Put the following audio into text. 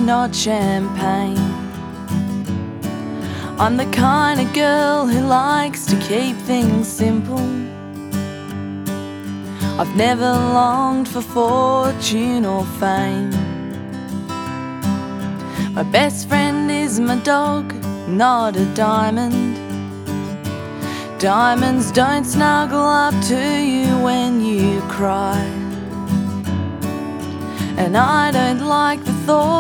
not champagne. I'm the kind of girl who likes to keep things simple. I've never longed for fortune or fame. My best friend is my dog, not a diamond. Diamonds don't snuggle up to you when you cry. And I don't like the thought